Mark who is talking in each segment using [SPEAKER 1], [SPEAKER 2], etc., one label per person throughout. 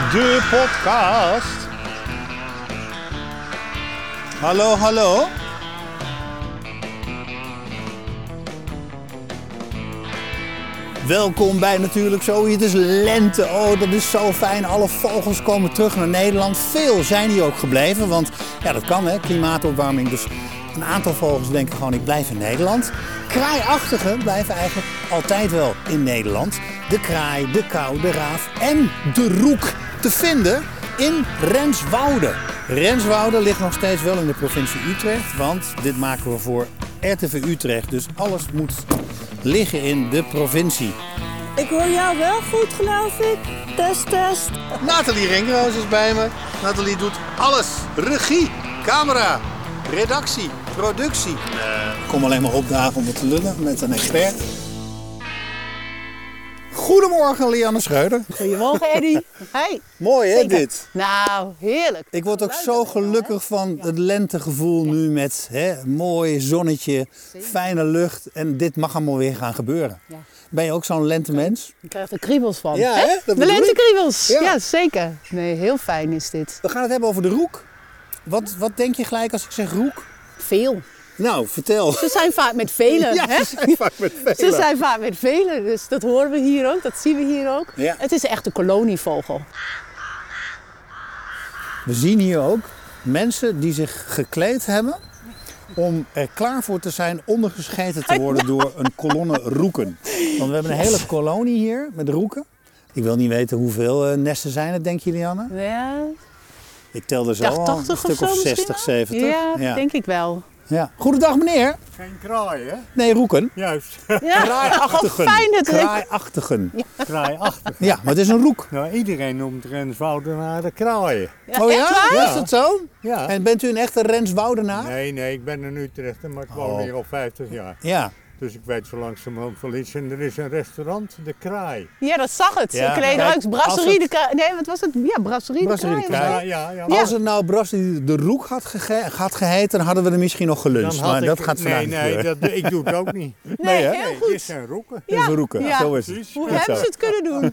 [SPEAKER 1] de podcast. Hallo, hallo. Welkom bij Natuurlijk Zo. Het is lente. Oh, dat is zo fijn. Alle vogels komen terug naar Nederland. Veel zijn hier ook gebleven, want ja, dat kan hè, klimaatopwarming. Dus een aantal vogels denken gewoon, ik blijf in Nederland. Kraaiachtigen blijven eigenlijk altijd wel in Nederland. De kraai, de kauw, de raaf en de roek te vinden in Renswoude. Renswoude ligt nog steeds wel in de provincie Utrecht, want dit maken we voor RTV Utrecht. Dus alles moet liggen in de provincie.
[SPEAKER 2] Ik hoor jou wel goed, geloof ik. Test, test.
[SPEAKER 1] Nathalie Ringroos is bij me. Nathalie doet alles. Regie, camera, redactie, productie. Ik kom alleen maar opdagen om te lullen met een expert. Goedemorgen, Lianne Schreuder.
[SPEAKER 2] Goedemorgen, Eddie. Hey.
[SPEAKER 1] Mooi hè,
[SPEAKER 2] Zeker.
[SPEAKER 1] dit?
[SPEAKER 2] Nou, heerlijk.
[SPEAKER 1] Ik word ook zo gelukkig van het lentegevoel nu met mooi zonnetje, fijne lucht. En dit mag allemaal weer gaan gebeuren. Ja. Ben je ook zo'n lentemens?
[SPEAKER 2] Je krijgt er kriebels van.
[SPEAKER 1] Ja, hè?
[SPEAKER 2] De lentekriebels. Ja, zeker. Nee, heel fijn is dit.
[SPEAKER 1] We gaan het hebben over de roek. Wat denk je gelijk als ik zeg roek?
[SPEAKER 2] Veel.
[SPEAKER 1] Nou, vertel.
[SPEAKER 2] Ze zijn vaak met velen.
[SPEAKER 1] Ja,
[SPEAKER 2] hè?
[SPEAKER 1] ze zijn vaak met velen.
[SPEAKER 2] Ze zijn vaak met velen, dus dat horen we hier ook, dat zien we hier ook.
[SPEAKER 1] Ja.
[SPEAKER 2] Het is echt een kolonievogel.
[SPEAKER 1] We zien hier ook mensen die zich gekleed hebben om er klaar voor te zijn ondergescheten te worden door een kolonne roeken. Want we hebben een hele kolonie hier met roeken. Ik wil niet weten hoeveel nesten zijn het, denk je, Lianne?
[SPEAKER 2] Ja,
[SPEAKER 1] Ik tel er zo al
[SPEAKER 2] 80
[SPEAKER 1] een stuk of 60, 70.
[SPEAKER 2] Ja, denk ik wel.
[SPEAKER 1] Ja. Goedendag meneer.
[SPEAKER 3] Geen kraai, hè?
[SPEAKER 1] Nee, roeken.
[SPEAKER 3] Juist.
[SPEAKER 2] Ja,
[SPEAKER 1] Kraaiachtigen.
[SPEAKER 2] fijn dat ik...
[SPEAKER 1] Kraaiachtigen.
[SPEAKER 3] Kraaiachtig.
[SPEAKER 1] Ja, maar het is een roek.
[SPEAKER 3] Nou, iedereen noemt Renswoudenaar de kraaien.
[SPEAKER 1] Oh ja?
[SPEAKER 2] Echt waar?
[SPEAKER 1] Is dat zo?
[SPEAKER 3] Ja.
[SPEAKER 1] En bent u een echte Renswoudenaar?
[SPEAKER 3] Nee, ik ben een Utrechter, maar ik woon hier al 50 jaar.
[SPEAKER 1] Ja.
[SPEAKER 3] Dus ik weet zo langzamerhand wel iets. En er is een restaurant, de Kraai.
[SPEAKER 2] Ja, dat zag het.
[SPEAKER 1] Ja.
[SPEAKER 2] Klederuits,
[SPEAKER 1] Kijk,
[SPEAKER 2] Brasserie
[SPEAKER 1] als
[SPEAKER 2] de Kraai. Nee, wat was het? Ja, Brasserie de
[SPEAKER 1] Brasserie
[SPEAKER 2] Kraai.
[SPEAKER 1] de
[SPEAKER 2] of
[SPEAKER 1] Kraai.
[SPEAKER 2] zo.
[SPEAKER 3] Ja.
[SPEAKER 1] Als het nou Brasserie de Roek had geheten, dan hadden we er misschien nog geluncht. Maar dat gaat vandaag niet gebeuren.
[SPEAKER 3] ik doe het ook niet.
[SPEAKER 1] Nee, hè?
[SPEAKER 2] heel
[SPEAKER 3] Nee,
[SPEAKER 2] goed.
[SPEAKER 3] dit zijn roeken.
[SPEAKER 1] Dat is een roeken.
[SPEAKER 2] Ja.
[SPEAKER 1] Zo is het.
[SPEAKER 3] Precies.
[SPEAKER 2] Hoe
[SPEAKER 1] Goed
[SPEAKER 2] hebben
[SPEAKER 1] zo.
[SPEAKER 2] ze het kunnen doen?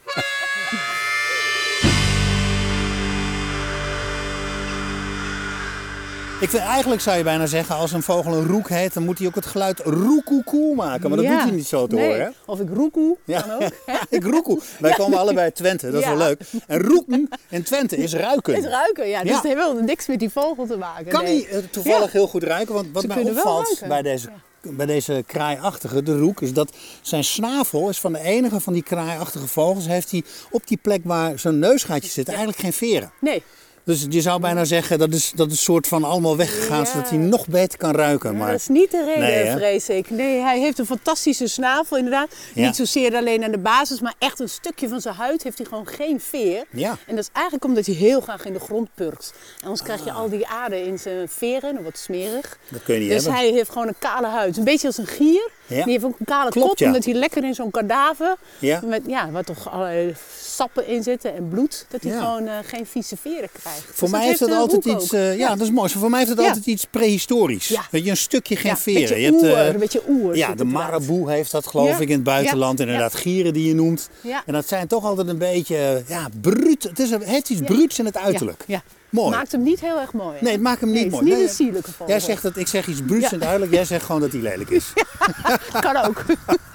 [SPEAKER 1] Ik vind, eigenlijk zou je bijna zeggen, als een vogel een roek heet, dan moet hij ook het geluid roekoekoe maken. Maar dat doet hij niet zo te horen, hè?
[SPEAKER 2] Of ik roekoe,
[SPEAKER 1] Ja.
[SPEAKER 2] kan ook.
[SPEAKER 1] Ik roekoe. Wij komen allebei uit Twente, dat is
[SPEAKER 2] Ja.
[SPEAKER 1] wel leuk. En roeken in Twente is ruiken.
[SPEAKER 2] Het ruiken, ja. Dus
[SPEAKER 1] Ja.
[SPEAKER 2] het heeft wel niks met die vogel te maken.
[SPEAKER 1] Kan
[SPEAKER 2] nee.
[SPEAKER 1] hij toevallig heel goed ruiken? Want wat
[SPEAKER 2] Ze
[SPEAKER 1] mij
[SPEAKER 2] kunnen wel
[SPEAKER 1] opvalt
[SPEAKER 2] ruiken.
[SPEAKER 1] bij deze kraaiachtige, de roek, is dat zijn snavel is van de enige van die kraaiachtige vogels, heeft hij op die plek waar zijn neusgaatje zit eigenlijk geen veren.
[SPEAKER 2] Nee.
[SPEAKER 1] Dus je zou bijna zeggen dat is soort van allemaal weggegaan,
[SPEAKER 2] Ja.
[SPEAKER 1] zodat hij nog beter kan ruiken.
[SPEAKER 2] Ja,
[SPEAKER 1] Maar
[SPEAKER 2] dat is niet de reden,
[SPEAKER 1] Nee, hè?
[SPEAKER 2] vrees ik. Nee, hij heeft een fantastische snavel, inderdaad.
[SPEAKER 1] Ja.
[SPEAKER 2] Niet zozeer alleen aan de basis, maar echt een stukje van zijn huid heeft hij gewoon geen veer.
[SPEAKER 1] Ja.
[SPEAKER 2] En dat is eigenlijk omdat hij heel graag in de grond purkt. En anders krijg je al die aarde in zijn veren, dat wordt smerig.
[SPEAKER 1] dat kun je niet
[SPEAKER 2] Dus
[SPEAKER 1] hebben.
[SPEAKER 2] hij heeft gewoon een kale huid. Een beetje als een gier.
[SPEAKER 1] Ja.
[SPEAKER 2] Die heeft ook een kale
[SPEAKER 1] Klopt,
[SPEAKER 2] kop,
[SPEAKER 1] ja.
[SPEAKER 2] omdat hij lekker in zo'n kadaver,
[SPEAKER 1] Ja.
[SPEAKER 2] waar toch allerlei sappen in zitten en bloed, dat hij
[SPEAKER 1] Ja.
[SPEAKER 2] gewoon geen vieze veren krijgt.
[SPEAKER 1] Voor
[SPEAKER 2] Dus
[SPEAKER 1] mij heeft dat
[SPEAKER 2] de
[SPEAKER 1] altijd
[SPEAKER 2] roek
[SPEAKER 1] iets,
[SPEAKER 2] ook.
[SPEAKER 1] ja, dat is mooi. Voor mij heeft het
[SPEAKER 2] Ja.
[SPEAKER 1] altijd iets prehistorisch.
[SPEAKER 2] Ja.
[SPEAKER 1] Weet je, een stukje geen
[SPEAKER 2] Ja,
[SPEAKER 1] veren.
[SPEAKER 2] een beetje oer.
[SPEAKER 1] Ja,
[SPEAKER 2] zit
[SPEAKER 1] de
[SPEAKER 2] het
[SPEAKER 1] maraboe heeft dat geloof
[SPEAKER 2] Ja.
[SPEAKER 1] ik in het buitenland.
[SPEAKER 2] Ja.
[SPEAKER 1] Inderdaad, gieren die je noemt.
[SPEAKER 2] Ja.
[SPEAKER 1] En dat zijn toch altijd een beetje, bruut. Het heeft iets bruuts in het uiterlijk.
[SPEAKER 2] Ja.
[SPEAKER 1] Mooi.
[SPEAKER 2] Maakt hem niet heel erg mooi. hè?
[SPEAKER 1] Nee, het maakt hem niet
[SPEAKER 2] Nee,
[SPEAKER 1] mooi.
[SPEAKER 2] Het is niet
[SPEAKER 1] Nee,
[SPEAKER 2] een sierlijke vogel.
[SPEAKER 1] Jij zegt dat ik zeg iets bruuts
[SPEAKER 2] Ja.
[SPEAKER 1] in het uiterlijk. Jij zegt gewoon dat hij lelijk is.
[SPEAKER 2] Kan ook.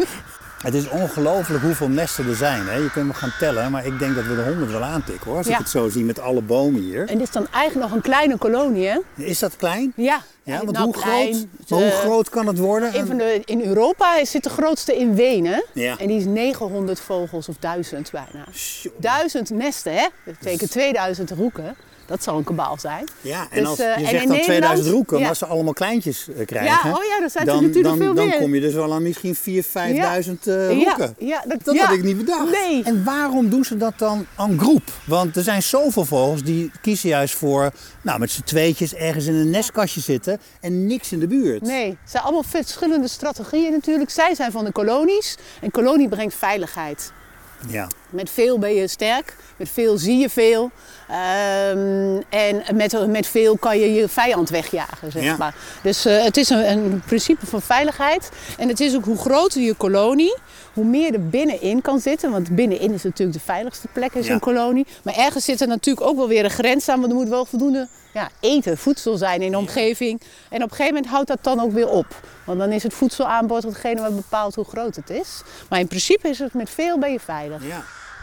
[SPEAKER 1] Het is ongelooflijk hoeveel nesten er zijn. Hè? Je kunt me gaan tellen, maar ik denk dat we de 100 wel aantikken hoor. Als ik
[SPEAKER 2] Ja.
[SPEAKER 1] het zo zie met alle bomen hier.
[SPEAKER 2] En dit is dan eigenlijk nog een kleine kolonie, hè?
[SPEAKER 1] Is dat klein?
[SPEAKER 2] Ja.
[SPEAKER 1] Ja, want
[SPEAKER 2] nou,
[SPEAKER 1] hoe
[SPEAKER 2] klein.
[SPEAKER 1] groot? Maar hoe groot kan het worden?
[SPEAKER 2] In Europa zit de grootste in Wenen.
[SPEAKER 1] Ja.
[SPEAKER 2] En die is 900 vogels of 1000 bijna.
[SPEAKER 1] Sjoe.
[SPEAKER 2] 1000 nesten, hè? Dat betekent 2000 roeken. Dat zal een kabaal zijn.
[SPEAKER 1] Ja, en
[SPEAKER 2] Dus,
[SPEAKER 1] als,
[SPEAKER 2] en
[SPEAKER 1] je
[SPEAKER 2] in
[SPEAKER 1] zegt dan
[SPEAKER 2] Nederland-
[SPEAKER 1] 2000 roeken,
[SPEAKER 2] ja.
[SPEAKER 1] maar als ze allemaal kleintjes krijgen,
[SPEAKER 2] Ja, oh ja, dan zijn het er natuurlijk veel
[SPEAKER 1] dan
[SPEAKER 2] meer.
[SPEAKER 1] kom je dus wel aan misschien 4.000, 5.000 roeken.
[SPEAKER 2] Ja,
[SPEAKER 1] Dat
[SPEAKER 2] ja.
[SPEAKER 1] had ik niet bedacht.
[SPEAKER 2] Nee.
[SPEAKER 1] En waarom doen ze dat dan en groep? Want er zijn zoveel vogels die kiezen juist voor met z'n tweetjes ergens in een nestkastje zitten en niks in de buurt.
[SPEAKER 2] Nee, het zijn allemaal verschillende strategieën natuurlijk. Zij zijn van de kolonies. En kolonie brengt veiligheid.
[SPEAKER 1] Ja.
[SPEAKER 2] Met veel ben je sterk, met veel zie je veel. En met veel kan je je vijand wegjagen, zeg maar. Dus het is een principe van veiligheid. En het is ook hoe groter je kolonie, hoe meer er binnenin kan zitten. Want binnenin is natuurlijk de veiligste plek in zo'n kolonie. Maar ergens zit er natuurlijk ook wel weer een grens aan. Want er moet wel voldoende eten, voedsel zijn in de omgeving. En op een gegeven moment houdt dat dan ook weer op. Want dan is het voedselaanbod hetgene wat bepaalt hoe groot het is. Maar in principe is het met veel ben je veilig.
[SPEAKER 1] Ja.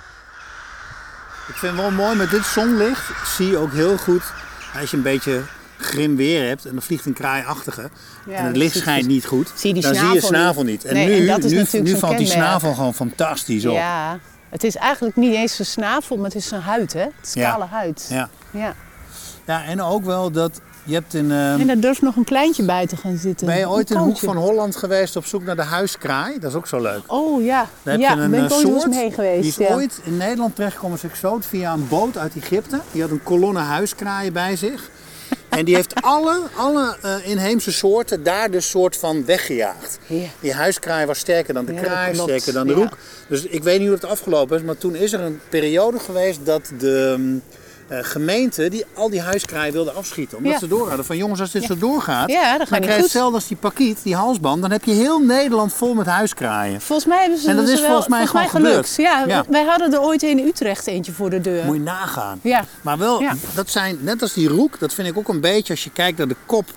[SPEAKER 1] Ik vind het wel mooi, met dit zonlicht zie je ook heel goed, als je een beetje grim weer hebt en dan vliegt een kraaiachtige en het licht schijnt niet goed, dan zie je snavel niet. En nu valt die snavel gewoon fantastisch op.
[SPEAKER 2] Ja, het is eigenlijk niet eens zijn snavel, maar het is zijn huid, hè? Het is kale huid.
[SPEAKER 1] Ja, en ook wel dat je hebt in...
[SPEAKER 2] En daar durft nog een kleintje bij te gaan zitten.
[SPEAKER 1] Ben je ooit in de hoek van Holland geweest op zoek naar de huiskraai? Dat is ook zo leuk.
[SPEAKER 2] Oh ja,
[SPEAKER 1] daar heb je een
[SPEAKER 2] ben ik ooit
[SPEAKER 1] soort
[SPEAKER 2] mee geweest.
[SPEAKER 1] Die is ooit in Nederland terechtgekomen als exoot via een boot uit Egypte. Die had een kolonne huiskraaien bij zich. En die heeft alle inheemse soorten daar dus soort van weggejaagd. Ja. Die huiskraai was sterker dan de kraai, sterker dan de roek. Dus ik weet niet hoe het afgelopen is, maar toen is er een periode geweest dat de gemeente die al die huiskraaien wilde afschieten. Omdat ze door hadden van jongens, als dit zo doorgaat, dan krijg je hetzelfde als die pakiet, die halsband, dan heb je heel Nederland vol met huiskraaien.
[SPEAKER 2] Volgens mij hebben ze
[SPEAKER 1] en dat is volgens mij gewoon gelukt.
[SPEAKER 2] Ja, wij hadden er ooit in Utrecht eentje voor de deur.
[SPEAKER 1] Moet je nagaan. Ja. Maar wel, dat zijn, net als die roek, dat vind ik ook een beetje als je kijkt naar de kop,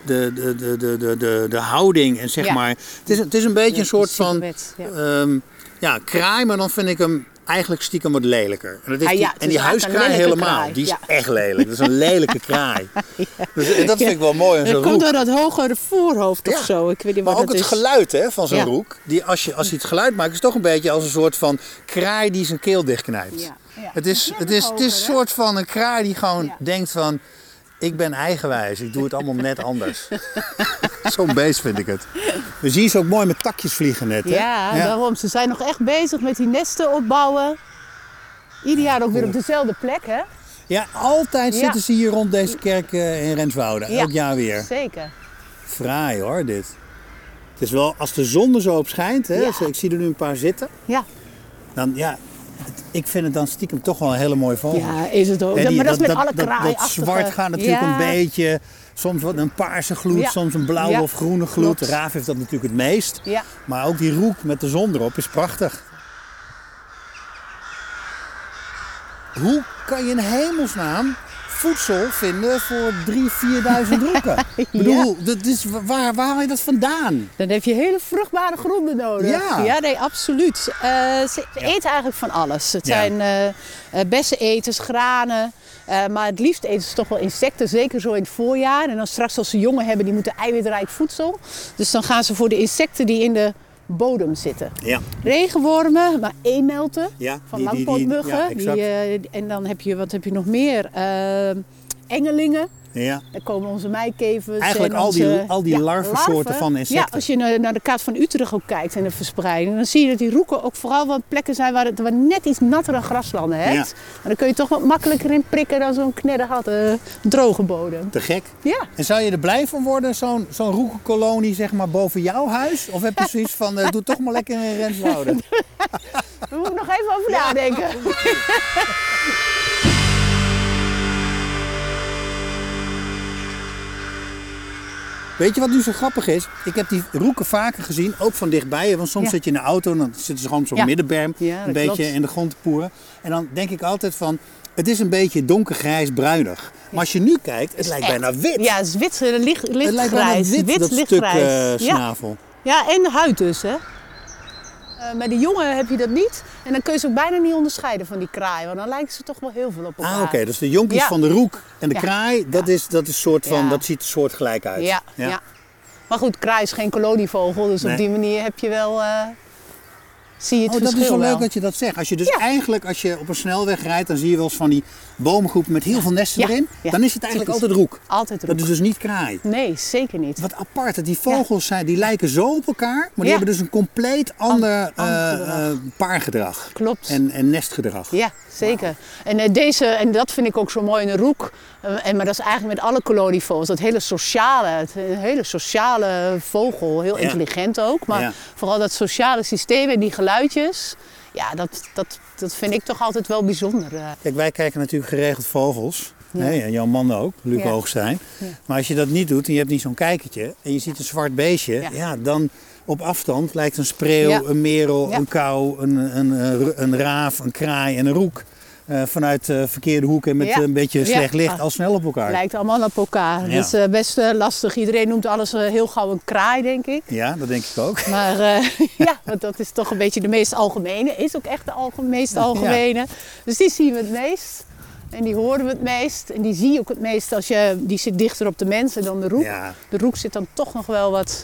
[SPEAKER 1] de houding en zeg maar. Het is een beetje een soort van kraai, maar dan vind ik hem eigenlijk stiekem wat lelijker. En die huiskraai helemaal, kraai. Die is echt lelijk. Dat is een lelijke kraai. Dus, dat vind ik wel mooi.
[SPEAKER 2] Dat komt door dat hogere voorhoofd of zo. Ik weet niet wat
[SPEAKER 1] maar ook het geluid van zo'n roek. Die, als hij het geluid maakt, is het toch een beetje als een soort van kraai die zijn keel dichtknijpt. Ja. Ja. Het is een soort van een kraai die gewoon denkt van, ik ben eigenwijs, ik doe het allemaal net anders. Zo'n beest vind ik het. We zien ze ook mooi met takjes vliegen net. Hè?
[SPEAKER 2] Ja, daarom. Ze zijn nog echt bezig met die nesten opbouwen. Ieder jaar ook weer op dezelfde plek, hè?
[SPEAKER 1] Ja, altijd zitten ze hier rond deze kerk in Renswoude. Elk jaar weer.
[SPEAKER 2] Zeker.
[SPEAKER 1] Fraai hoor, dit. Het is wel, als de zon er zo op schijnt, hè? Ik zie er nu een paar zitten.
[SPEAKER 2] Ja.
[SPEAKER 1] Dan ik vind het dan stiekem toch wel een hele mooie vogel.
[SPEAKER 2] Ja, is het ook. Maar dat is met alle kraaien.
[SPEAKER 1] Dat zwart gaat natuurlijk een beetje. Soms wat een paarse gloed, soms een blauwe of groene gloed. De raaf heeft dat natuurlijk het meest. Ja. Maar ook die roek met de zon erop is prachtig. Hoe kan je in hemelsnaam voedsel vinden voor 3.000-4.000 roeken? Ik bedoel, waar haal je dat vandaan?
[SPEAKER 2] Dan heb je hele vruchtbare gronden nodig. Ja, nee, absoluut. Ze eten eigenlijk van alles. Het zijn besseneters, granen. Maar het liefst eten ze toch wel insecten, zeker zo in het voorjaar. En dan straks als ze jongen hebben, die moeten eiwitrijk voedsel. Dus dan gaan ze voor de insecten die in de bodem zitten. Ja. Regenwormen, maar eenmelten van langpootmuggen. En dan heb je, wat heb je nog meer? Engelingen. Ja. Daar komen onze meikevers.
[SPEAKER 1] Eigenlijk al die larvensoorten van insecten.
[SPEAKER 2] Ja, als je naar de kaart van Utrecht ook kijkt en de verspreiding, dan zie je dat die roeken ook vooral wel plekken zijn waar net iets nattere graslanden hebt. Ja. Maar dan kun je toch wat makkelijker in prikken dan zo'n knedderhard droge bodem.
[SPEAKER 1] Te gek.
[SPEAKER 2] Ja.
[SPEAKER 1] En zou je er blij van worden, zo'n roekenkolonie zeg maar boven jouw huis? Of heb je zoiets van, doe toch maar lekker in Renswoude?
[SPEAKER 2] Daar moet ik nog even over nadenken.
[SPEAKER 1] Weet je wat nu zo grappig is? Ik heb die roeken vaker gezien, ook van dichtbij. Want soms zit je in de auto en dan zitten ze gewoon op zo'n middenberm een beetje in de grond te poeren. En dan denk ik altijd van, het is een beetje donkergrijs-bruinig. Maar als je nu kijkt, het lijkt bijna wit.
[SPEAKER 2] Ja, het is wit, lichtgrijs.
[SPEAKER 1] Het lijkt bijna wit, dat stuk snavel.
[SPEAKER 2] Ja, en de huid dus, hè. Met de jongen heb je dat niet. En dan kun je ze ook bijna niet onderscheiden van die kraai. Want dan lijken ze toch wel heel veel op elkaar.
[SPEAKER 1] Oké. Dus de jonkies van de roek en de kraai, dat soort van, dat ziet er soortgelijk uit.
[SPEAKER 2] Ja. Maar goed, kraai is geen kolonievogel. Dus op die manier heb je wel... zie je het verschil
[SPEAKER 1] dat is wel
[SPEAKER 2] wel.
[SPEAKER 1] Leuk dat je dat zegt. Als je dus eigenlijk, als je op een snelweg rijdt, dan zie je wel eens van die boomgroepen met heel veel nesten erin. Ja. Dan is het eigenlijk altijd roek.
[SPEAKER 2] Altijd roek.
[SPEAKER 1] Dat is dus niet kraai.
[SPEAKER 2] Nee, zeker niet.
[SPEAKER 1] Wat apart, dat die vogels zijn, die lijken zo op elkaar, maar die hebben dus een compleet ander paargedrag.
[SPEAKER 2] Klopt.
[SPEAKER 1] En nestgedrag.
[SPEAKER 2] Ja, zeker. Wow. En dat vind ik ook zo mooi in een roek. Maar dat is eigenlijk met alle kolonievogels. Dat hele sociale vogel, heel intelligent ook. Maar vooral dat sociale systeem en die geluidjes. Ja, dat vind ik toch altijd wel bijzonder.
[SPEAKER 1] Kijk, wij kijken natuurlijk geregeld vogels.
[SPEAKER 2] Ja.
[SPEAKER 1] Nee, en jouw man ook, Luc Hoogstein.
[SPEAKER 2] Ja.
[SPEAKER 1] Maar als je dat niet doet en je hebt niet zo'n kijkertje en je ziet een zwart beestje, dan op afstand lijkt een spreeuw, een merel, een kauw, een raaf, een kraai en een roek vanuit verkeerde hoeken met een beetje slecht licht al snel op elkaar.
[SPEAKER 2] Lijkt allemaal op elkaar. Dat is best lastig. Iedereen noemt alles heel gauw een kraai, denk ik.
[SPEAKER 1] Ja, dat denk ik ook.
[SPEAKER 2] Maar want dat is toch een beetje de meest algemene. Is ook echt de meest algemene. Dus die zien we het meest. En die horen we het meest. En die zie je ook het meest als die zit dichter op de mensen dan de roek.
[SPEAKER 1] Ja.
[SPEAKER 2] De roek zit dan toch nog wel wat,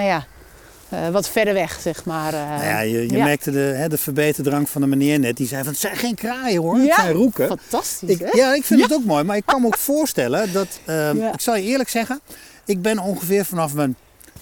[SPEAKER 2] wat verder weg, zeg maar.
[SPEAKER 1] Je merkte de verbeterdrang van de meneer net. Die zei van, het zijn geen kraaien hoor, het zijn roeken.
[SPEAKER 2] Fantastisch, hè?
[SPEAKER 1] Ja, ik vind het ook mooi. Maar ik kan me ook voorstellen dat, ik zal je eerlijk zeggen, ik ben ongeveer vanaf mijn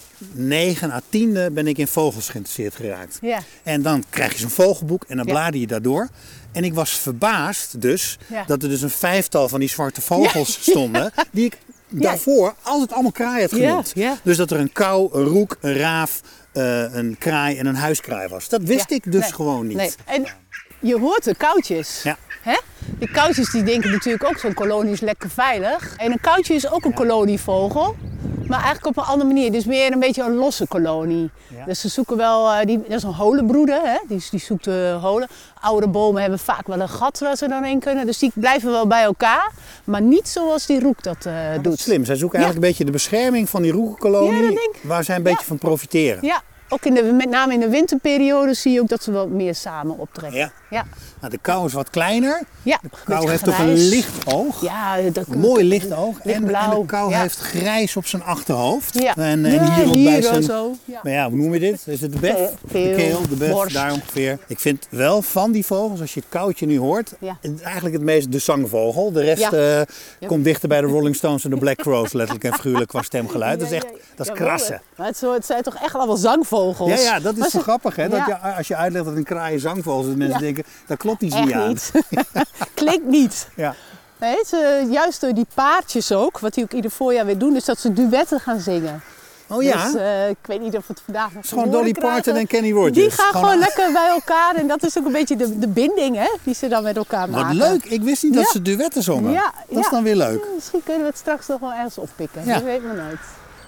[SPEAKER 1] 9 à 10e ben ik in vogels geïnteresseerd geraakt.
[SPEAKER 2] Ja.
[SPEAKER 1] En dan krijg je zo'n vogelboek en dan blader je daardoor. En ik was verbaasd dus dat er dus een 5-tal van die zwarte vogels stonden. Die ik daarvoor altijd allemaal kraai had genoemd.
[SPEAKER 2] Ja.
[SPEAKER 1] Dus dat er een kauw, een roek, een raaf, een kraai en een huiskraai was. Dat wist ik dus gewoon niet.
[SPEAKER 2] Nee. En je hoort de koutjes.
[SPEAKER 1] Ja.
[SPEAKER 2] Hè? Die koutjes die denken natuurlijk ook zo'n kolonie is lekker veilig. En een koutje is ook een kolonievogel. Maar eigenlijk op een andere manier. Dus meer een beetje een losse kolonie. Ja. Dus ze zoeken wel, dat is een holenbroeder. Hè? Die zoekt holen. Oude bomen hebben vaak wel een gat waar ze dan in kunnen. Dus die blijven wel bij elkaar. Maar niet zoals die roek dat doet.
[SPEAKER 1] Dat is slim. Zij zoeken eigenlijk een beetje de bescherming van die roekenkolonie. Waar zij een beetje van profiteren.
[SPEAKER 2] Ja. Ook met name in de winterperiode zie je ook dat ze wat meer samen optrekken.
[SPEAKER 1] Ja. Nou, de kauw is wat kleiner.
[SPEAKER 2] Ja,
[SPEAKER 1] de kauw heeft toch een licht oog.
[SPEAKER 2] Ja,
[SPEAKER 1] een mooi licht oog. En de kauw heeft grijs op zijn achterhoofd.
[SPEAKER 2] Ja.
[SPEAKER 1] En hier ook bij zijn...
[SPEAKER 2] Zo. Ja.
[SPEAKER 1] Maar hoe noem je dit? Is het de bef? De keel, de bef,
[SPEAKER 2] borst.
[SPEAKER 1] daar ongeveer. Ik vind wel van die vogels, als je het kauwtje nu hoort, eigenlijk het meest de zangvogel. De rest komt dichter bij de Rolling Stones en de Black Crowes, letterlijk en figuurlijk qua stemgeluid. Dat is echt, dat is krassen.
[SPEAKER 2] Maar het zijn toch echt allemaal zangvogels?
[SPEAKER 1] Ja, dat is zo grappig hè. Dat als je uitlegt dat een kraai een zangvogel is, dat mensen denken, dat klopt iets niet aan. Niet.
[SPEAKER 2] Klinkt niet.
[SPEAKER 1] Ja.
[SPEAKER 2] Nee, juist door die paardjes ook, wat die ook ieder voorjaar weer doen, is dat ze duetten gaan zingen.
[SPEAKER 1] Oh ja?
[SPEAKER 2] Dus, ik weet niet of het vandaag nog
[SPEAKER 1] gewoon Dolly Parton en Kenny Rogers.
[SPEAKER 2] Die gaan gewoon lekker bij elkaar en dat is ook een beetje de binding hè, die ze dan met elkaar maken.
[SPEAKER 1] Wat leuk, ik wist niet dat ze duetten zongen. Ja, dat is dan weer leuk.
[SPEAKER 2] Misschien kunnen we het straks nog wel ergens oppikken, dat weet men nooit.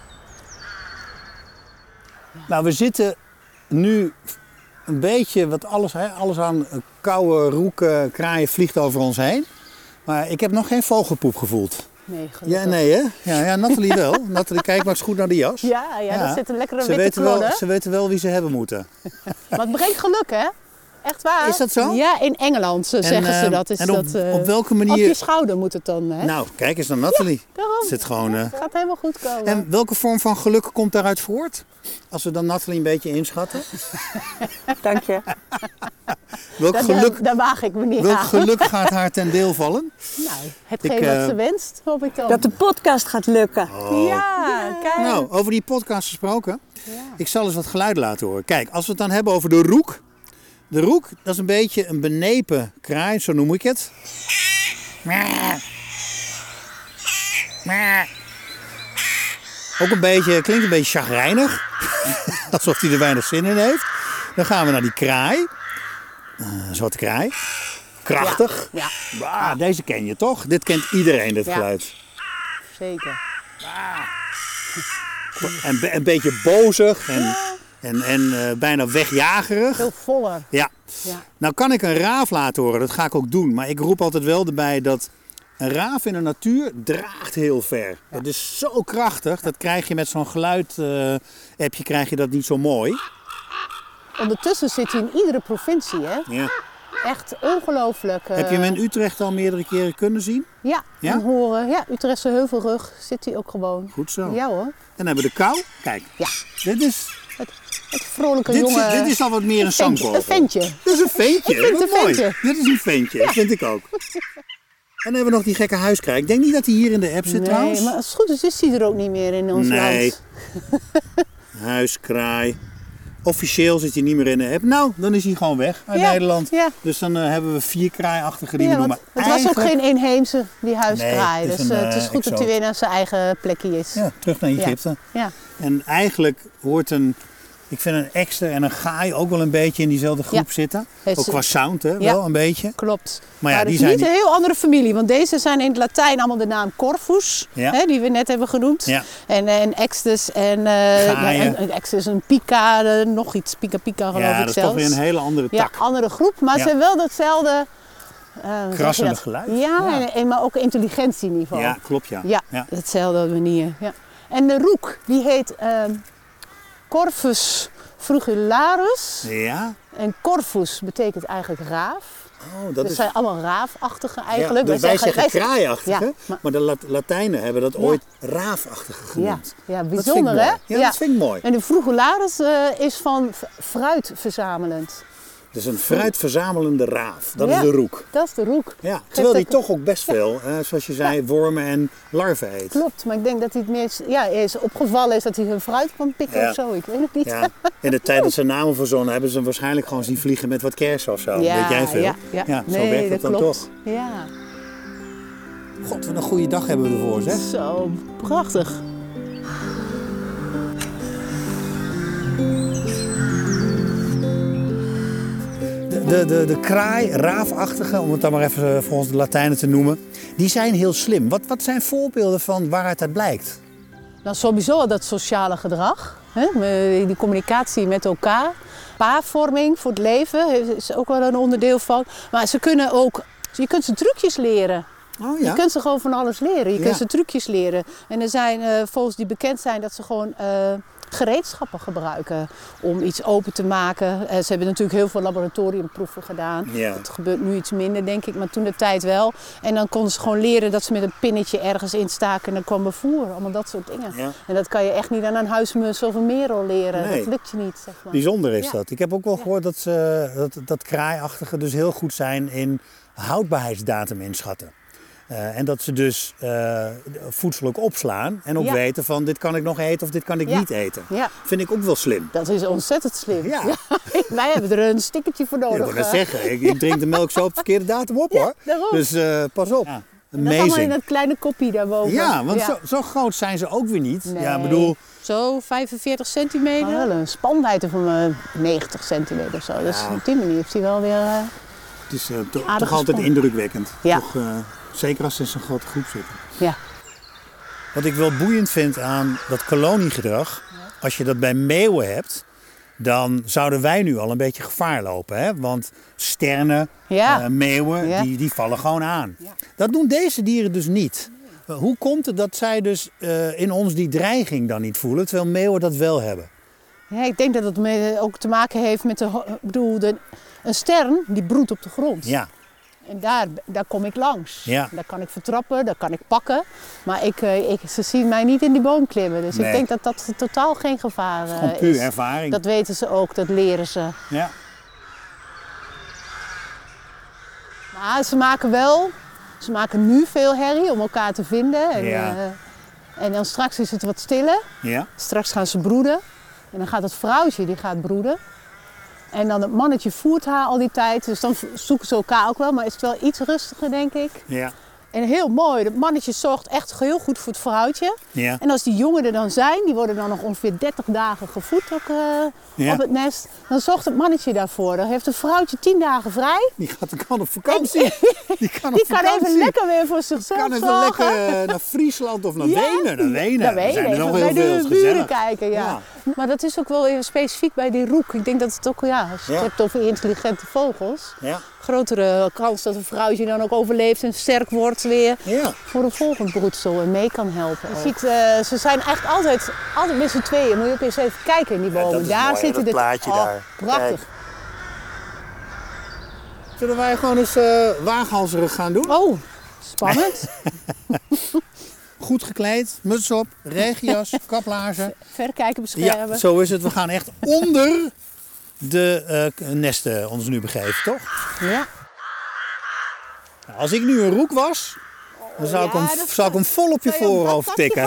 [SPEAKER 1] Nou, we zitten nu een beetje, alles aan koude roeken, kraaien vliegt over ons heen. Maar ik heb nog geen vogelpoep gevoeld.
[SPEAKER 2] Nee, gelukkig.
[SPEAKER 1] Ja, nee hè? Ja, Nathalie wel. Nathalie, kijk maar eens goed naar de jas.
[SPEAKER 2] Ja, dat zit een lekkere witte klodder.
[SPEAKER 1] Ze weten wel wie ze hebben moeten.
[SPEAKER 2] Maar het brengt geluk hè? Echt waar.
[SPEAKER 1] Is dat zo?
[SPEAKER 2] Ja, in Engeland zeggen ze dat.
[SPEAKER 1] Op welke manier?
[SPEAKER 2] Op je schouder moet het dan. Hè?
[SPEAKER 1] Nou, kijk eens naar Nathalie.
[SPEAKER 2] Ja, daarom.
[SPEAKER 1] Het zit gewoon,
[SPEAKER 2] het gaat helemaal goed komen.
[SPEAKER 1] En welke vorm van geluk komt daaruit voort? Als we dan Nathalie een beetje inschatten.
[SPEAKER 4] Dank je.
[SPEAKER 2] Daar waag ik me niet aan.
[SPEAKER 1] Welk geluk gaat haar ten deel vallen?
[SPEAKER 2] Nou, hetgeen wat ze wenst, hoop ik dan.
[SPEAKER 4] Dat de podcast gaat lukken.
[SPEAKER 2] Oh. Ja, kijk.
[SPEAKER 1] Nou, over die podcast gesproken. Ja. Ik zal eens wat geluiden laten horen. Kijk, als we het dan hebben over de roek. De roek, dat is een beetje een benepen kraai, zo noem ik het. Ook klinkt een beetje chagrijnig. Alsof hij er weinig zin in heeft. Dan gaan we naar die kraai. Zwarte kraai. Krachtig. Ja. Deze ken je toch? Dit kent iedereen, dit geluid.
[SPEAKER 2] Zeker.
[SPEAKER 1] En een beetje bozig en bijna wegjagerig.
[SPEAKER 2] Heel voller.
[SPEAKER 1] Ja. Nou kan ik een raaf laten horen, dat ga ik ook doen. Maar ik roep altijd wel erbij dat een raaf in de natuur draagt heel ver. Ja. Dat is zo krachtig, dat krijg je met zo'n geluid-appje krijg je dat niet zo mooi.
[SPEAKER 2] Ondertussen zit hij in iedere provincie, hè?
[SPEAKER 1] Ja.
[SPEAKER 2] Echt ongelooflijk.
[SPEAKER 1] Heb je hem in Utrecht al meerdere keren kunnen zien?
[SPEAKER 2] Ja, en horen. Ja, Utrechtse Heuvelrug zit hij ook gewoon.
[SPEAKER 1] Goed zo.
[SPEAKER 2] Ja hoor.
[SPEAKER 1] En dan hebben we de kauw. Kijk, dit is...
[SPEAKER 2] Het vrolijke jongen.
[SPEAKER 1] Dit is al wat meer een zangvogel.
[SPEAKER 2] Een ventje.
[SPEAKER 1] Dit is een ventje.
[SPEAKER 2] Ik vind het een ventje.
[SPEAKER 1] Dit is een ventje, dat vind ik ook. En dan hebben we nog die gekke huiskraai. Ik denk niet dat hij hier in de app zit trouwens.
[SPEAKER 2] Nee, maar als het goed is hij er ook niet meer in ons land.
[SPEAKER 1] Huiskraai. Officieel zit hij niet meer in de app. Nou, dan is hij gewoon weg uit Nederland. Ja. Dus dan hebben we 4 kraaiachtige die we noemen.
[SPEAKER 2] Het was ook geen inheemse, die huiskraai. Nee, dus het is goed dat hij weer naar zijn eigen plekje is.
[SPEAKER 1] Ja, terug naar Egypte. Ja. En eigenlijk hoort een Ik vind een ekster en een gaai ook wel een beetje in diezelfde groep zitten. Ook qua sound, hè? Wel een beetje.
[SPEAKER 2] Klopt.
[SPEAKER 1] Maar ja,
[SPEAKER 2] het
[SPEAKER 1] die
[SPEAKER 2] is
[SPEAKER 1] zijn
[SPEAKER 2] niet een heel andere familie, want deze zijn in het Latijn allemaal de naam Corvus, hè, die we net hebben genoemd.
[SPEAKER 1] Ja.
[SPEAKER 2] En Extus en Extus en Pica, nog iets, Pica geloof ik zelfs.
[SPEAKER 1] Ja, dat is toch weer een hele andere tak.
[SPEAKER 2] Ja, andere groep, maar ze hebben wel datzelfde...
[SPEAKER 1] krassende geluid.
[SPEAKER 2] Ja, maar ook intelligentieniveau.
[SPEAKER 1] Ja, klopt ja.
[SPEAKER 2] Ja, hetzelfde manier. Ja. En de roek, die heet Corvus frugularis.
[SPEAKER 1] Ja.
[SPEAKER 2] En Corvus betekent eigenlijk raaf.
[SPEAKER 1] Oh, dat
[SPEAKER 2] zijn allemaal raafachtige eigenlijk.
[SPEAKER 1] Ja, wij zeggen kraaiachtige,
[SPEAKER 2] ja,
[SPEAKER 1] maar de Latijnen hebben dat ooit raafachtige genoemd.
[SPEAKER 2] Ja, bijzonder hè?
[SPEAKER 1] Ja, dat vind ik mooi.
[SPEAKER 2] En de frugularis is van fruit verzamelend.
[SPEAKER 1] Dus een fruitverzamelende raaf, dat is de roek.
[SPEAKER 2] Dat is de roek.
[SPEAKER 1] Ja, terwijl die toch ook best veel, zoals je zei, wormen en larven eet.
[SPEAKER 2] Klopt, maar ik denk dat hij het meer is opgevallen is dat hij hun fruit kan pikken of zo. Ik weet het niet.
[SPEAKER 1] Ja. In de tijd dat ze namen verzonnen hebben ze hem waarschijnlijk gewoon zien vliegen met wat kersen of zo. Weet jij veel? Ja, zo werkt het dan
[SPEAKER 2] klopt.
[SPEAKER 1] toch.
[SPEAKER 2] Ja.
[SPEAKER 1] God, wat een goede dag hebben we ervoor, zeg.
[SPEAKER 2] Zo, prachtig.
[SPEAKER 1] De kraai, raafachtige, om het dan maar even volgens de Latijnen te noemen, die zijn heel slim. Wat zijn voorbeelden van waaruit dat blijkt?
[SPEAKER 2] Nou, sowieso dat sociale gedrag, hè? Die communicatie met elkaar. Paarvorming voor het leven is ook wel een onderdeel van. Maar ze kunnen ook, je kunt ze trucjes leren.
[SPEAKER 1] Oh, ja?
[SPEAKER 2] Je kunt ze gewoon van alles leren. Je kunt ze trucjes leren. En er zijn volgens die bekend zijn dat ze gewoon gereedschappen gebruiken om iets open te maken. Ze hebben natuurlijk heel veel laboratoriumproeven gedaan.
[SPEAKER 1] Ja.
[SPEAKER 2] Dat gebeurt nu iets minder, denk ik, maar toen de tijd wel. En dan konden ze gewoon leren dat ze met een pinnetje ergens instaken en dan kwam bevoer. Allemaal dat soort dingen.
[SPEAKER 1] Ja.
[SPEAKER 2] En dat kan je echt niet aan een huismus of een merel leren.
[SPEAKER 1] Nee.
[SPEAKER 2] Dat lukt je niet, zeg maar.
[SPEAKER 1] Bijzonder is dat. Ik heb ook wel gehoord dat kraaiachtigen dus heel goed zijn in houdbaarheidsdatum inschatten. En dat ze dus voedsel ook opslaan en ook weten van dit kan ik nog eten of dit kan ik niet eten.
[SPEAKER 2] Ja.
[SPEAKER 1] Vind ik ook wel slim.
[SPEAKER 2] Dat is ontzettend slim.
[SPEAKER 1] Ja.
[SPEAKER 2] Wij hebben er een stickertje voor nodig.
[SPEAKER 1] Ik wil net zeggen, ik drink de melk zo op de verkeerde datum op hoor.
[SPEAKER 2] Daarom.
[SPEAKER 1] Dus pas op. Ja.
[SPEAKER 2] Dat is allemaal in dat kleine kopje daarboven.
[SPEAKER 1] Ja, want zo groot zijn ze ook weer niet.
[SPEAKER 2] Nee.
[SPEAKER 1] Ja, bedoel...
[SPEAKER 2] Zo 45 centimeter. Maar wel een spanwijdte van 90 centimeter of zo. Dus op die manier heeft hij wel weer
[SPEAKER 1] het is toch altijd indrukwekkend.
[SPEAKER 2] Ja.
[SPEAKER 1] Toch, zeker als ze in zo'n grote groep zitten.
[SPEAKER 2] Ja.
[SPEAKER 1] Wat ik wel boeiend vind aan dat koloniegedrag, als je dat bij meeuwen hebt, dan zouden wij nu al een beetje gevaar lopen. Hè? Want sternen, meeuwen, die vallen gewoon aan. Ja. Dat doen deze dieren dus niet. Hoe komt het dat zij dus in ons die dreiging dan niet voelen, terwijl meeuwen dat wel hebben?
[SPEAKER 2] Ja, ik denk dat het ook te maken heeft met een stern die broedt op de grond.
[SPEAKER 1] Ja.
[SPEAKER 2] En daar kom ik langs.
[SPEAKER 1] Ja.
[SPEAKER 2] Daar kan ik vertrappen, daar kan ik pakken. Maar ze zien mij niet in die boom klimmen. Dus ik denk dat dat totaal geen gevaar is.
[SPEAKER 1] Gewoon puur ervaring.
[SPEAKER 2] Dat weten ze ook, dat leren ze.
[SPEAKER 1] Ja.
[SPEAKER 2] Maar ze maken nu veel herrie om elkaar te vinden. En dan straks is het wat stiller.
[SPEAKER 1] Ja.
[SPEAKER 2] Straks gaan ze broeden. En dan gaat het vrouwtje die gaat broeden. En dan het mannetje voert haar al die tijd. Dus dan zoeken ze elkaar ook wel. Maar is het wel iets rustiger, denk ik. Ja. En heel mooi. Het mannetje zorgt echt heel goed voor het vrouwtje. Ja. En als die jongen er dan zijn, die worden dan nog ongeveer 30 dagen gevoed ook, op het nest. Dan zorgt het mannetje daarvoor. Dan heeft het vrouwtje 10 dagen vrij.
[SPEAKER 1] Die kan op vakantie. Die kan
[SPEAKER 2] even lekker weer voor zichzelf zorgen.
[SPEAKER 1] Die kan even lekker naar Friesland of naar Wenen. Naar Wenen.
[SPEAKER 2] We
[SPEAKER 1] zijn er nog
[SPEAKER 2] bij
[SPEAKER 1] heel
[SPEAKER 2] de
[SPEAKER 1] veel
[SPEAKER 2] buren kijken, ja. Maar dat is ook wel even specifiek bij die roek. Ik denk dat het ook, als je het hebt over intelligente vogels. Ja. Grotere kans dat een vrouwtje dan ook overleeft en sterk wordt weer voor een volgend broedsel en mee kan helpen. Je ziet, ze zijn echt altijd met z'n tweeën. Moet je ook eens even kijken in die bomen.
[SPEAKER 1] Dat is daar mooi, zitten dat plaatje daar.
[SPEAKER 2] Prachtig. Kijk.
[SPEAKER 1] Zullen wij gewoon eens waaghalzerig gaan doen?
[SPEAKER 2] Oh, spannend.
[SPEAKER 1] Goed gekleed, muts op, regenjas, kaplaarzen.
[SPEAKER 2] Verrekijken beschermen.
[SPEAKER 1] Ja, zo is het. We gaan echt onder de nesten ons nu begeven, toch?
[SPEAKER 2] Ja.
[SPEAKER 1] Nou, als ik nu een roek was, dan zou ik hem vol op je voorhoofd tikken.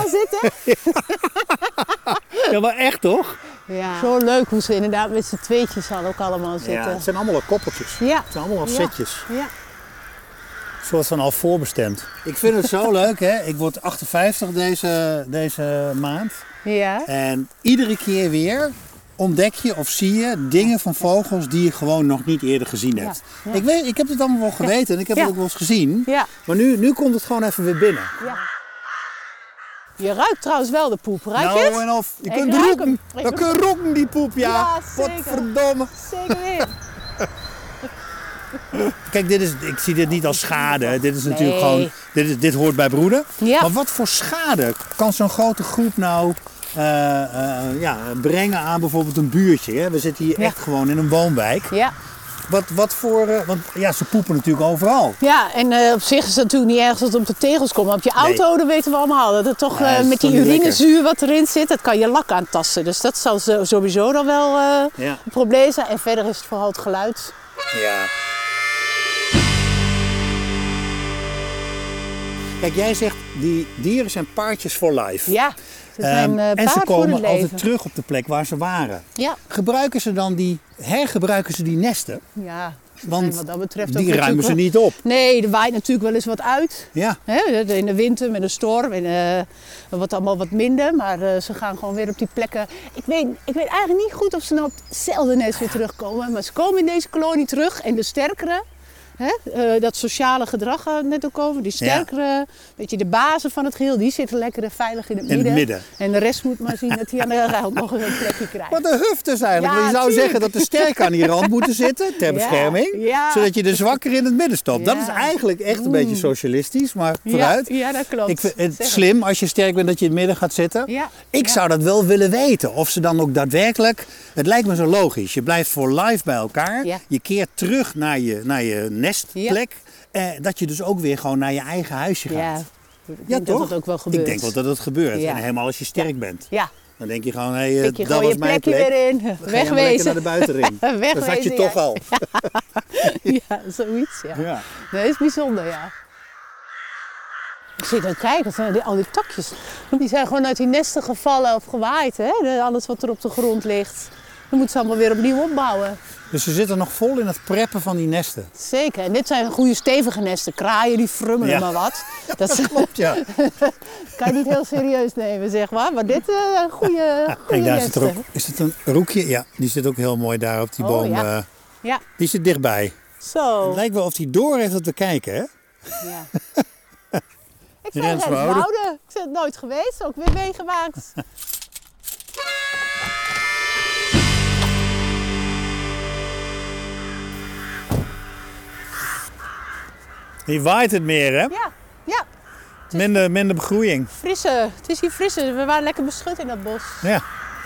[SPEAKER 1] Ja, maar echt toch?
[SPEAKER 2] Ja. Zo leuk hoe ze inderdaad met z'n tweetjes al ook allemaal zitten.
[SPEAKER 1] Ja, het zijn allemaal al koppeltjes. Ja. Het zijn allemaal al setjes. Ja. Een soort van al voorbestemd. Ik vind het zo leuk, hè. Ik word 58 deze maand.
[SPEAKER 2] Ja.
[SPEAKER 1] En iedere keer weer ontdek je of zie je dingen van vogels die je gewoon nog niet eerder gezien hebt.
[SPEAKER 2] Ja.
[SPEAKER 1] Ik heb het allemaal wel geweten en ik heb het ook wel eens gezien.
[SPEAKER 2] Ja.
[SPEAKER 1] Maar nu komt het gewoon even weer binnen.
[SPEAKER 2] Ja. Je ruikt trouwens wel de poep, ruik je het?
[SPEAKER 1] Nou, en of je
[SPEAKER 2] Ik
[SPEAKER 1] kunt
[SPEAKER 2] ruik
[SPEAKER 1] roken.
[SPEAKER 2] hem.
[SPEAKER 1] Je kunt roken die poep, ja.
[SPEAKER 2] Ja, zeker.
[SPEAKER 1] Godverdomme.
[SPEAKER 2] Zeker weer.
[SPEAKER 1] Kijk, ik zie dit niet als schade. Dit is natuurlijk
[SPEAKER 2] Nee.
[SPEAKER 1] gewoon, dit hoort bij broeden.
[SPEAKER 2] Ja.
[SPEAKER 1] Maar wat voor schade kan zo'n grote groep nou brengen aan bijvoorbeeld een buurtje? Hè? We zitten hier echt gewoon in een woonwijk.
[SPEAKER 2] Ja.
[SPEAKER 1] Wat voor, want ja, ze poepen natuurlijk overal.
[SPEAKER 2] Ja, en op zich is het natuurlijk niet erg dat het op de tegels komt. Maar op je auto, dat weten we allemaal. Dat het toch
[SPEAKER 1] Ja, dat is
[SPEAKER 2] met
[SPEAKER 1] toch
[SPEAKER 2] die
[SPEAKER 1] niet
[SPEAKER 2] urinezuur wat erin zit, dat kan je lak aantasten. Dus dat zal sowieso dan wel
[SPEAKER 1] Ja.
[SPEAKER 2] een probleem zijn. En verder is het vooral het geluid.
[SPEAKER 1] Ja. Kijk, jij zegt die dieren zijn paardjes for life.
[SPEAKER 2] Ja, ze zijn
[SPEAKER 1] en
[SPEAKER 2] paard
[SPEAKER 1] ze
[SPEAKER 2] voor
[SPEAKER 1] komen
[SPEAKER 2] het leven.
[SPEAKER 1] altijd terug op de plek waar ze waren.
[SPEAKER 2] Ja,
[SPEAKER 1] Hergebruiken ze die nesten?
[SPEAKER 2] ja.
[SPEAKER 1] Want
[SPEAKER 2] wat dat betreft
[SPEAKER 1] die
[SPEAKER 2] ook
[SPEAKER 1] ruimen ze
[SPEAKER 2] natuurlijk
[SPEAKER 1] niet op.
[SPEAKER 2] Nee, er waait natuurlijk wel eens wat uit.
[SPEAKER 1] Ja.
[SPEAKER 2] Hè, in de winter met een storm en wat allemaal wat minder. Maar ze gaan gewoon weer op die plekken. Ik weet eigenlijk niet goed of ze nou op hetzelfde nest weer terugkomen. Maar ze komen in deze kolonie terug. En de sterkere, dat sociale gedrag net ook over. Die sterkere, weet je, de bazen van het geheel, die zitten lekker en veilig in het midden. En de rest moet maar zien dat hij aan de rand nog een plekje krijgt.
[SPEAKER 1] Wat een huf dus eigenlijk.
[SPEAKER 2] Ja,
[SPEAKER 1] Want je zou
[SPEAKER 2] tuurlijk.
[SPEAKER 1] zeggen dat de sterken aan die rand moeten zitten ter bescherming.
[SPEAKER 2] Ja.
[SPEAKER 1] Zodat je de zwakker in het midden stopt.
[SPEAKER 2] Ja.
[SPEAKER 1] Dat is eigenlijk echt een beetje socialistisch, maar vooruit.
[SPEAKER 2] Ja, dat klopt.
[SPEAKER 1] Ik vind het
[SPEAKER 2] Zeg
[SPEAKER 1] slim als je sterk bent dat je in het midden gaat zitten.
[SPEAKER 2] Ja.
[SPEAKER 1] Ik zou dat wel willen weten. Of ze dan ook daadwerkelijk... Het lijkt me zo logisch. Je blijft voor life bij elkaar.
[SPEAKER 2] Ja.
[SPEAKER 1] Je keert terug naar je nestplek. Dat je dus ook weer gewoon naar je eigen huisje gaat.
[SPEAKER 2] Ja, ik denk
[SPEAKER 1] toch?
[SPEAKER 2] dat het ook wel gebeurt.
[SPEAKER 1] Ik denk wel dat het gebeurt.
[SPEAKER 2] Ja.
[SPEAKER 1] En helemaal als je sterk bent.
[SPEAKER 2] Ja.
[SPEAKER 1] Dan denk je gewoon,
[SPEAKER 2] Pik je
[SPEAKER 1] dat
[SPEAKER 2] gewoon
[SPEAKER 1] was
[SPEAKER 2] je
[SPEAKER 1] mijn
[SPEAKER 2] plekje
[SPEAKER 1] plek.
[SPEAKER 2] weer in.
[SPEAKER 1] Dan ga je maar lekker naar de buitenring.
[SPEAKER 2] Wegwezen,
[SPEAKER 1] Dan zat je
[SPEAKER 2] ja.
[SPEAKER 1] toch al.
[SPEAKER 2] Ja, zoiets, ja.
[SPEAKER 1] Ja.
[SPEAKER 2] Nee, dat is bijzonder, ja. Ik zit aan kijken, al die takjes. Die zijn gewoon uit die nesten gevallen of gewaaid, hè? Alles wat er op de grond ligt. Dan moeten ze allemaal weer opnieuw opbouwen.
[SPEAKER 1] Dus ze zitten nog vol in het preppen van die nesten.
[SPEAKER 2] Zeker. En dit zijn goede stevige nesten. Kraaien die frummelen
[SPEAKER 1] Ja.
[SPEAKER 2] maar wat.
[SPEAKER 1] Dat klopt, ja.
[SPEAKER 2] kan je niet heel serieus nemen, zeg maar. Maar dit een goede
[SPEAKER 1] Kijk, daar zit
[SPEAKER 2] nesten.
[SPEAKER 1] er ook. Is het een roekje? Ja, die zit ook heel mooi daar op die boom.
[SPEAKER 2] Ja. Ja,
[SPEAKER 1] Die zit dichtbij.
[SPEAKER 2] zo.
[SPEAKER 1] Het lijkt wel of hij door heeft dat we kijken, hè?
[SPEAKER 2] Ja. Ik zei
[SPEAKER 1] Renswoude.
[SPEAKER 2] Renswoude. Ik ben het nooit geweest, ook weer meegemaakt.
[SPEAKER 1] Hier waait het meer, hè?
[SPEAKER 2] Ja, ja.
[SPEAKER 1] Minder begroeiing.
[SPEAKER 2] Frisse. Het is hier frisse. We waren lekker beschut in dat bos.
[SPEAKER 1] Ja,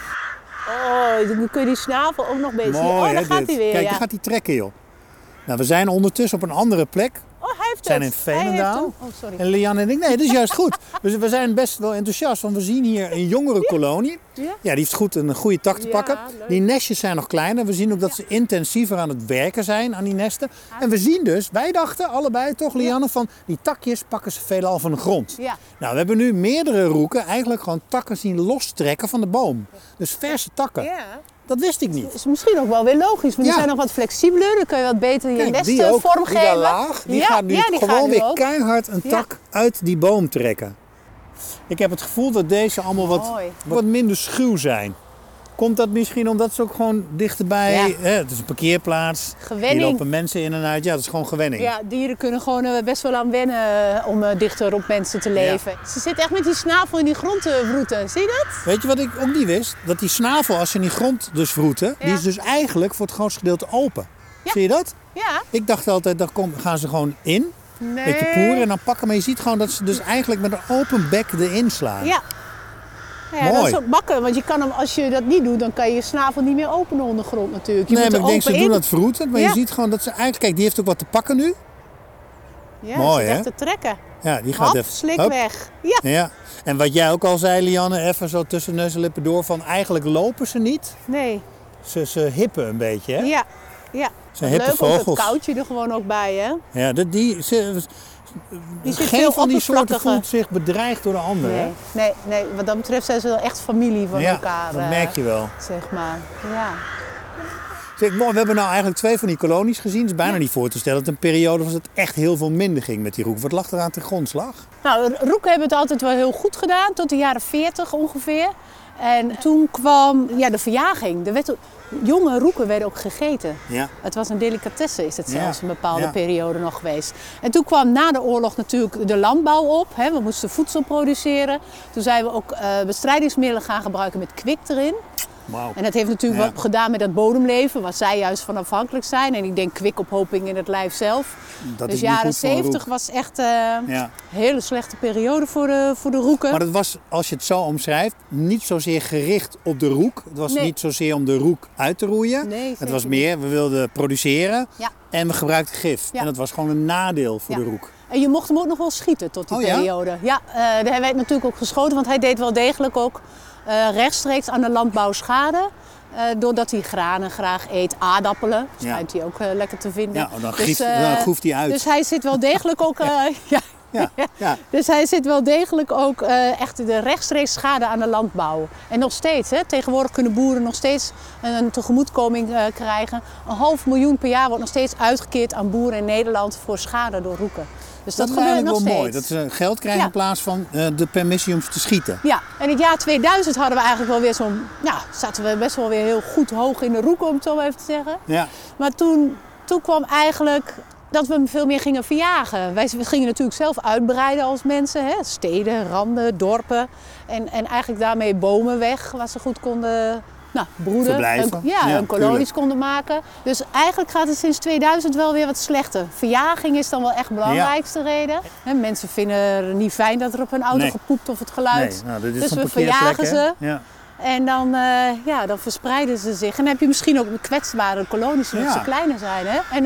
[SPEAKER 2] Oh, dan kun je die snavel ook nog bezig zien.
[SPEAKER 1] mooi,
[SPEAKER 2] Oh,
[SPEAKER 1] hè?
[SPEAKER 2] daar gaat
[SPEAKER 1] dit.
[SPEAKER 2] hij weer.
[SPEAKER 1] Kijk,
[SPEAKER 2] Ja.
[SPEAKER 1] daar gaat hij trekken, joh. Nou, we zijn ondertussen op een andere plek.
[SPEAKER 2] Oh, hij heeft
[SPEAKER 1] We zijn
[SPEAKER 2] het.
[SPEAKER 1] in
[SPEAKER 2] Hij heeft
[SPEAKER 1] Veenendaal.
[SPEAKER 2] hem. Oh, sorry.
[SPEAKER 1] En Lianne en ik, nee, dat is juist goed. We zijn best wel enthousiast, want we zien hier een jongere kolonie.
[SPEAKER 2] Ja.
[SPEAKER 1] Ja, die heeft goed een goede tak te
[SPEAKER 2] Ja,
[SPEAKER 1] pakken.
[SPEAKER 2] leuk.
[SPEAKER 1] Die nestjes zijn nog kleiner. We zien ook dat ze intensiever aan het werken zijn aan die nesten. En we zien dus, wij dachten allebei toch, Lianne, van die takjes pakken ze veelal van de grond.
[SPEAKER 2] Ja.
[SPEAKER 1] Nou, we hebben nu meerdere roeken eigenlijk gewoon takken zien lostrekken van de boom. Dus verse takken.
[SPEAKER 2] Ja.
[SPEAKER 1] Dat wist ik niet.
[SPEAKER 2] Dat is misschien ook wel weer logisch, want die
[SPEAKER 1] Ja.
[SPEAKER 2] zijn nog wat flexibeler. Dan kun je wat beter je
[SPEAKER 1] Kijk,
[SPEAKER 2] nesten
[SPEAKER 1] die ook,
[SPEAKER 2] vormgeven.
[SPEAKER 1] die daar laag, die
[SPEAKER 2] Ja,
[SPEAKER 1] gaat nu
[SPEAKER 2] ja, die
[SPEAKER 1] gewoon
[SPEAKER 2] gaat nu
[SPEAKER 1] weer
[SPEAKER 2] ook.
[SPEAKER 1] keihard een
[SPEAKER 2] Ja.
[SPEAKER 1] tak uit die boom trekken. Ik heb het gevoel dat deze allemaal
[SPEAKER 2] Mooi.
[SPEAKER 1] wat minder schuw zijn. Komt dat misschien omdat ze ook gewoon dichterbij...
[SPEAKER 2] Ja.
[SPEAKER 1] Hè, het is een parkeerplaats.
[SPEAKER 2] Gewenning.
[SPEAKER 1] Hier lopen mensen in en uit. Ja, dat is gewoon gewenning.
[SPEAKER 2] Ja, dieren kunnen gewoon best wel aan wennen om dichter op mensen te leven. Ze zitten echt met die snavel in die grond te wroeten. Zie je dat?
[SPEAKER 1] Weet je wat ik ook niet wist? Dat die snavel, als ze in die grond dus wroeten, die is dus eigenlijk voor het grootste gedeelte open.
[SPEAKER 2] Ja.
[SPEAKER 1] Zie je dat?
[SPEAKER 2] Ja.
[SPEAKER 1] Ik dacht altijd, dan gaan ze gewoon in,
[SPEAKER 2] Nee.
[SPEAKER 1] beetje poeren en dan pakken. Maar je ziet gewoon dat ze dus eigenlijk met een open bek erin slaan.
[SPEAKER 2] Ja. Ja, dat
[SPEAKER 1] Mooi.
[SPEAKER 2] is ook makkelijk, want je kan hem, als je dat niet doet, dan kan je je snavel niet meer openen ondergrond natuurlijk. Je
[SPEAKER 1] Nee,
[SPEAKER 2] moet
[SPEAKER 1] maar
[SPEAKER 2] er
[SPEAKER 1] ik denk ze
[SPEAKER 2] open
[SPEAKER 1] doen
[SPEAKER 2] in.
[SPEAKER 1] dat vroeten. Maar
[SPEAKER 2] Ja.
[SPEAKER 1] je ziet gewoon dat ze eigenlijk... Kijk, die heeft ook wat te pakken nu.
[SPEAKER 2] Ja,
[SPEAKER 1] Mooi,
[SPEAKER 2] zit
[SPEAKER 1] hè?
[SPEAKER 2] echt te trekken.
[SPEAKER 1] Ja, die gaat
[SPEAKER 2] Hop,
[SPEAKER 1] even...
[SPEAKER 2] slik
[SPEAKER 1] Hup.
[SPEAKER 2] weg. Ja.
[SPEAKER 1] Ja. En wat jij ook al zei, Lianne, even zo tussen neus en lippen door, van eigenlijk lopen ze niet.
[SPEAKER 2] Nee.
[SPEAKER 1] Ze hippen een beetje, hè?
[SPEAKER 2] Ja. Ja.
[SPEAKER 1] Zijn hippe
[SPEAKER 2] Leuk, ook
[SPEAKER 1] vogels.
[SPEAKER 2] dat koudje er gewoon ook bij, hè?
[SPEAKER 1] Ja,
[SPEAKER 2] Die zit
[SPEAKER 1] geen
[SPEAKER 2] veel
[SPEAKER 1] van die soorten
[SPEAKER 2] oppervlakkiger.
[SPEAKER 1] voelt zich bedreigd door de andere. hè?
[SPEAKER 2] Nee. Wat dat betreft zijn ze wel echt familie van
[SPEAKER 1] Ja,
[SPEAKER 2] elkaar.
[SPEAKER 1] dat merk je wel.
[SPEAKER 2] Zeg maar. Ja.
[SPEAKER 1] Zeg, we hebben nou eigenlijk 2 van die kolonies gezien. Het is bijna niet voor te stellen dat een periode was het echt heel veel minder ging met die roek. Wat lag er aan ten grondslag?
[SPEAKER 2] Nou, roeken hebben het altijd wel heel goed gedaan, tot de jaren 40 ongeveer. En toen kwam de verjaging. Jonge roeken werden ook gegeten.
[SPEAKER 1] Ja.
[SPEAKER 2] Het was een delicatesse, is het zelfs
[SPEAKER 1] Ja.
[SPEAKER 2] een bepaalde
[SPEAKER 1] Ja.
[SPEAKER 2] periode nog geweest. En toen kwam na de oorlog natuurlijk de landbouw op. Hè. We moesten voedsel produceren. Toen zijn we ook bestrijdingsmiddelen gaan gebruiken met kwik erin.
[SPEAKER 1] Wauw.
[SPEAKER 2] En dat heeft natuurlijk wat gedaan met dat bodemleven, waar zij juist van afhankelijk zijn. En ik denk kwikophoping in het lijf zelf.
[SPEAKER 1] Dat
[SPEAKER 2] Dus
[SPEAKER 1] is niet
[SPEAKER 2] jaren
[SPEAKER 1] goed voor een
[SPEAKER 2] 70
[SPEAKER 1] roek.
[SPEAKER 2] was echt
[SPEAKER 1] Ja.
[SPEAKER 2] een hele slechte periode voor de roeken.
[SPEAKER 1] Maar dat was, als je het zo omschrijft, niet zozeer gericht op de roek. Het was
[SPEAKER 2] Nee.
[SPEAKER 1] niet zozeer om de roek uit te roeien.
[SPEAKER 2] Nee,
[SPEAKER 1] het
[SPEAKER 2] zeker
[SPEAKER 1] was meer, we wilden produceren
[SPEAKER 2] Ja.
[SPEAKER 1] en we gebruikten gif.
[SPEAKER 2] Ja.
[SPEAKER 1] En dat was gewoon een nadeel voor
[SPEAKER 2] Ja.
[SPEAKER 1] de roek.
[SPEAKER 2] En je mocht hem ook nog wel schieten tot die
[SPEAKER 1] Oh ja?
[SPEAKER 2] periode. Ja, hij werd natuurlijk ook geschoten, want hij deed wel degelijk ook rechtstreeks aan de landbouw schade. Doordat hij granen graag eet, aardappelen, schijnt hij ook lekker te vinden.
[SPEAKER 1] Ja, dan groeft hij uit.
[SPEAKER 2] Dus hij zit wel degelijk ook... ja.
[SPEAKER 1] Ja, ja.
[SPEAKER 2] Dus hij zit wel degelijk ook echt de rechtstreeks schade aan de landbouw. En nog steeds, hè, tegenwoordig kunnen boeren nog steeds een tegemoetkoming krijgen. 500.000 per jaar wordt nog steeds uitgekeerd aan boeren in Nederland voor schade door roeken. Dus dat
[SPEAKER 1] is
[SPEAKER 2] gebeurt
[SPEAKER 1] eigenlijk
[SPEAKER 2] nog
[SPEAKER 1] wel
[SPEAKER 2] steeds.
[SPEAKER 1] mooi. Dat ze geld krijgen
[SPEAKER 2] Ja.
[SPEAKER 1] in plaats van de permissie om ze te schieten.
[SPEAKER 2] Ja, en het jaar 2000 hadden we eigenlijk wel weer zo'n... Ja, zaten we best wel weer heel goed hoog in de roeken, om het zo even te zeggen.
[SPEAKER 1] Ja.
[SPEAKER 2] Maar toen kwam eigenlijk dat we hem veel meer gingen verjagen. Wij gingen natuurlijk zelf uitbreiden als mensen. Hè? Steden, randen, dorpen. En eigenlijk daarmee bomen weg waar ze goed konden broeden.
[SPEAKER 1] Verblijven.
[SPEAKER 2] Hun kolonies konden maken. Dus eigenlijk gaat het sinds 2000 wel weer wat slechter. Verjaging is dan wel echt de belangrijkste reden. Hè, mensen vinden het niet fijn dat er op hun auto gepoept of het geluid.
[SPEAKER 1] Nee, dit is
[SPEAKER 2] Dus
[SPEAKER 1] een
[SPEAKER 2] we
[SPEAKER 1] parkeerplek,
[SPEAKER 2] verjagen
[SPEAKER 1] hè?
[SPEAKER 2] ze.
[SPEAKER 1] Ja.
[SPEAKER 2] En dan verspreiden ze zich. En dan heb je misschien ook kwetsbare kolonies omdat ze kleiner zijn. Hè? En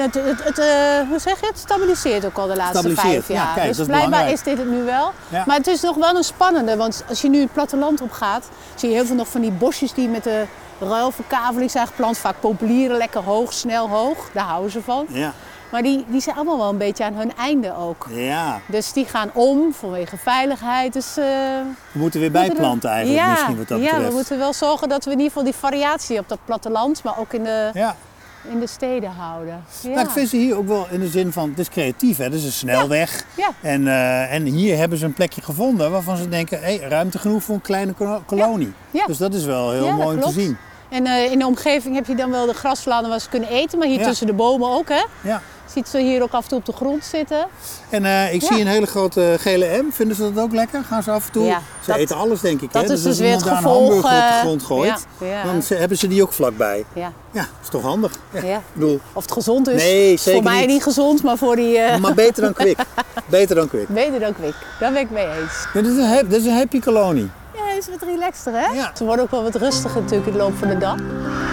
[SPEAKER 2] hoe zeg je het? Stabiliseert ook al de laatste 5 jaar.
[SPEAKER 1] Ja, kijk,
[SPEAKER 2] dus
[SPEAKER 1] dat is
[SPEAKER 2] blijkbaar
[SPEAKER 1] belangrijk.
[SPEAKER 2] is dit het nu wel.
[SPEAKER 1] Ja.
[SPEAKER 2] Maar het is nog wel een spannende. Want als je nu het platteland op gaat, zie je heel veel nog van die bosjes die met de ruilverkaveling zijn geplant. Vaak populieren, lekker hoog, snel hoog. Daar houden ze van.
[SPEAKER 1] Ja.
[SPEAKER 2] Maar die zijn allemaal wel een beetje aan hun einde ook.
[SPEAKER 1] Ja.
[SPEAKER 2] Dus die gaan om vanwege veiligheid. Dus,
[SPEAKER 1] We moeten weer bijplanten eigenlijk misschien wat dat betreft.
[SPEAKER 2] Ja, we moeten wel zorgen dat we in ieder geval die variatie op dat platteland, maar ook in de steden houden. Ja.
[SPEAKER 1] Nou, ik vind ze hier ook wel in de zin van, het is creatief, hè? Het is een snelweg.
[SPEAKER 2] Ja.
[SPEAKER 1] En hier hebben ze een plekje gevonden waarvan ze denken, ruimte genoeg voor een kleine kolonie.
[SPEAKER 2] Ja.
[SPEAKER 1] Dus dat is wel heel mooi om te
[SPEAKER 2] klopt.
[SPEAKER 1] zien.
[SPEAKER 2] En in de omgeving heb je dan wel de graslanden waar ze kunnen eten, maar hier tussen de bomen ook. Hè?
[SPEAKER 1] Ja.
[SPEAKER 2] Je ziet ze hier ook af en toe op de grond zitten.
[SPEAKER 1] En ik zie een hele grote gele M. Vinden ze dat ook lekker? Gaan ze af en toe?
[SPEAKER 2] Ja,
[SPEAKER 1] Ze eten alles, denk ik.
[SPEAKER 2] dat
[SPEAKER 1] hè?
[SPEAKER 2] is
[SPEAKER 1] Dus
[SPEAKER 2] dus
[SPEAKER 1] als
[SPEAKER 2] weer
[SPEAKER 1] iemand
[SPEAKER 2] het
[SPEAKER 1] daar een
[SPEAKER 2] gevolg,
[SPEAKER 1] hamburger op de grond gooit,
[SPEAKER 2] ja.
[SPEAKER 1] dan hebben ze die ook vlakbij.
[SPEAKER 2] Ja.
[SPEAKER 1] Ja, dat is toch handig? Ja.
[SPEAKER 2] Ja.
[SPEAKER 1] Ik bedoel,
[SPEAKER 2] Of het gezond is.
[SPEAKER 1] Nee, zeker
[SPEAKER 2] voor mij
[SPEAKER 1] niet.
[SPEAKER 2] niet gezond, maar voor die...
[SPEAKER 1] maar beter dan kwik. Beter dan kwik.
[SPEAKER 2] Beter dan kwik. Daar ben ik mee eens.
[SPEAKER 1] Ja, dit is een happy kolonie.
[SPEAKER 2] Ja, hij is wat relaxter, hè?
[SPEAKER 1] Ja.
[SPEAKER 2] Ze worden ook wel wat rustiger natuurlijk in de loop van de dag.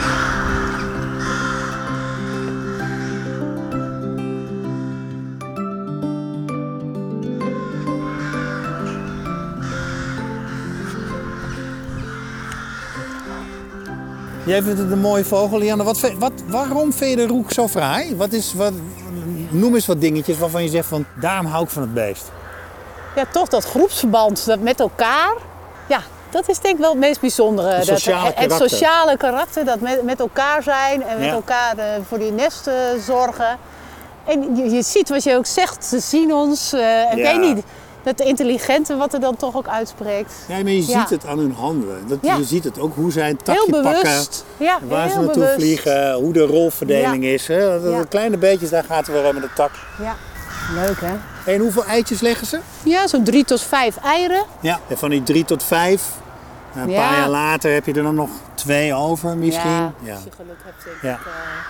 [SPEAKER 1] Jij vindt het een mooie vogel, Lianne. Waarom vind je de roek zo fraai? Noem eens wat dingetjes waarvan je zegt van, daarom hou ik van het beest.
[SPEAKER 2] Ja, toch dat groepsverband, dat met elkaar. Ja, dat is denk ik wel het meest bijzondere.
[SPEAKER 1] Het sociale karakter.
[SPEAKER 2] Het sociale karakter, dat met elkaar zijn en met
[SPEAKER 1] Ja.
[SPEAKER 2] elkaar voor die nesten zorgen. En je ziet wat je ook zegt, ze zien ons. Ik weet niet, dat intelligente wat er dan toch ook uitspreekt.
[SPEAKER 1] Ja, maar je ziet het aan hun handen. Je ziet het ook hoe zij een takje
[SPEAKER 2] Heel bewust.
[SPEAKER 1] pakken.
[SPEAKER 2] Ja,
[SPEAKER 1] Waar ze
[SPEAKER 2] heel
[SPEAKER 1] naartoe
[SPEAKER 2] bewust.
[SPEAKER 1] vliegen, hoe de rolverdeling is. Hè?
[SPEAKER 2] Ja.
[SPEAKER 1] De kleine beetjes, daar gaat het weer met de tak.
[SPEAKER 2] Ja, leuk hè?
[SPEAKER 1] En hoeveel eitjes leggen ze?
[SPEAKER 2] Ja, zo'n 3 tot 5 eieren.
[SPEAKER 1] Ja. En van die 3 tot 5, een
[SPEAKER 2] Ja.
[SPEAKER 1] paar jaar later heb je er dan nog 2 over misschien.
[SPEAKER 2] Ja, als je geluk hebt denk
[SPEAKER 1] Ja.
[SPEAKER 2] ik.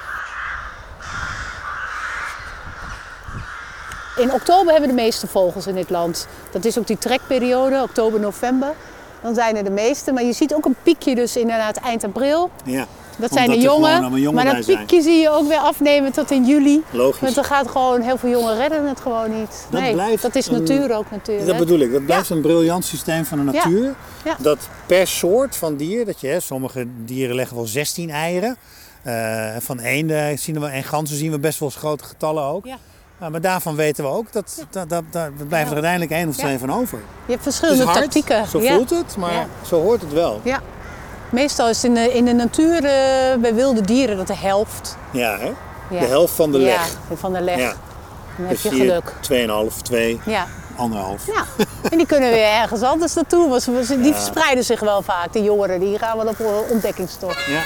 [SPEAKER 2] In oktober hebben we de meeste vogels in dit land. Dat is ook die trekperiode, oktober, november. Dan zijn er de meeste. Maar je ziet ook een piekje dus inderdaad eind april.
[SPEAKER 1] Ja.
[SPEAKER 2] Dat zijn de
[SPEAKER 1] Omdat er gewoon
[SPEAKER 2] jongen.
[SPEAKER 1] allemaal jongen
[SPEAKER 2] Maar
[SPEAKER 1] bij
[SPEAKER 2] dat
[SPEAKER 1] zijn.
[SPEAKER 2] piekje zie je ook weer afnemen tot in juli.
[SPEAKER 1] Logisch.
[SPEAKER 2] Want er gaat gewoon heel veel jongen redden het gewoon niet. Dat is natuur ook natuurlijk.
[SPEAKER 1] Dat bedoel ik. Dat blijft een briljant systeem van de natuur.
[SPEAKER 2] Ja.
[SPEAKER 1] Dat per soort van dier, sommige dieren leggen wel 16 eieren. Van eenden en ganzen zien we best wel eens grote getallen ook.
[SPEAKER 2] Ja.
[SPEAKER 1] Maar daarvan weten we ook dat daar blijft er uiteindelijk 1 of 2 van over.
[SPEAKER 2] Je hebt verschillende
[SPEAKER 1] Het is hard,
[SPEAKER 2] tactieken.
[SPEAKER 1] zo voelt het, maar zo hoort het wel.
[SPEAKER 2] Ja. Meestal is in de natuur bij wilde dieren dat de helft.
[SPEAKER 1] Ja, hè?
[SPEAKER 2] Ja.
[SPEAKER 1] De helft van de leg.
[SPEAKER 2] Ja, van de leg.
[SPEAKER 1] Ja.
[SPEAKER 2] Dan heb
[SPEAKER 1] Dus
[SPEAKER 2] je
[SPEAKER 1] hier
[SPEAKER 2] geluk.
[SPEAKER 1] 2,5, 2.
[SPEAKER 2] Ja.
[SPEAKER 1] 1,5.
[SPEAKER 2] Ja, en die kunnen weer ergens anders naartoe. Want die verspreiden zich wel vaak, de jongeren. Die gaan wel op ontdekkingstocht.
[SPEAKER 1] Ja.